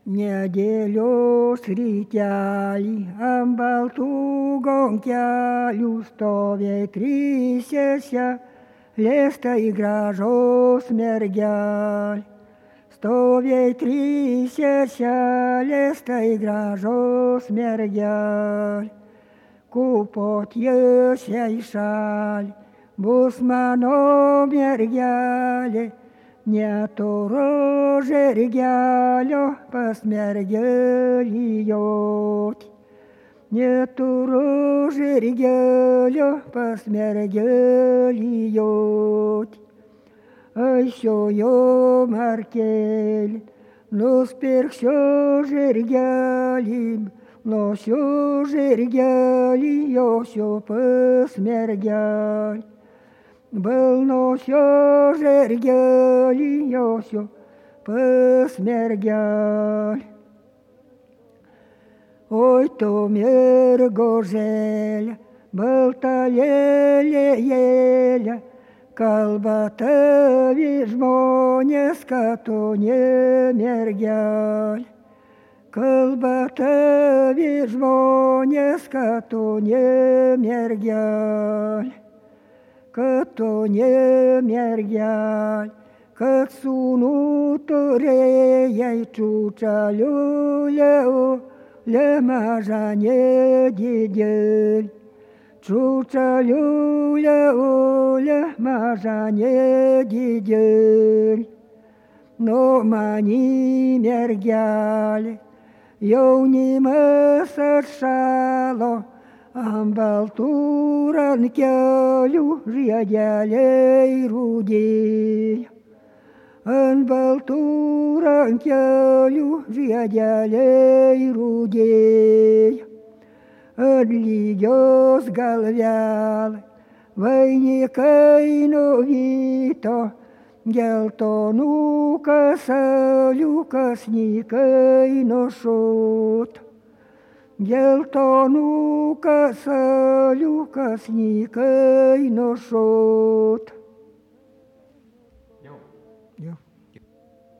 Nedėlios rytelį ant baltų gonkelių stovė trisėse, lėstai gražaus mergelė. Stovė trisėse, lėstai gražaus mergelė. Kupot jėsiai šalį, bus mano mergelė. Neturiu žirgelio pas mergelį joti. Neturiu žirgelio pas mergelį joti. Eisiu markelį, nusipirksiu žirgelį, nosiu žirgelį, josiu pas mergelį. Balnosio žirgelį, josiu pas mergelį. Oi tu mergožėlė, balta lėlė, kalba tavi žmonės, kad tu ne mergelė. Kalba tavi žmonės, kad tu ne mergelė. Kad tu ne mergelė, kad sūnų turėjai čūčaliulę mažą nedidelį. Čūčaliulę mažą nedidelį. Nu mani mergelė, jaunimas atšalo, ant baltų rankelių žiedeliai rudėjo. Ant baltų rankelių žiedeliai rudėjo. Ant lygios galvelai vainikai nuvyto, geltonų kasalių kasnykai nušuto. Geltonų kasalių kasnykai nušuto.